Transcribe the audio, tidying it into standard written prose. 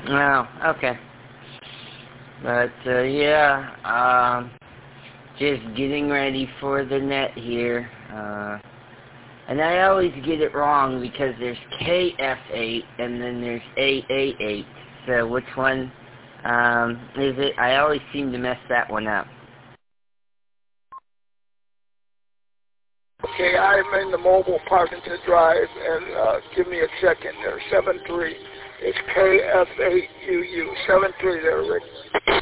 Oh, okay. But, yeah, just getting ready for the net here. And I always get it wrong because there's KF8 and then there's AA8. So which one is it? I always seem to mess that one up. Okay, I'm in the mobile Parkinson Drive, and give me a second there. 73. It's KF8UU. 73 there, Rick.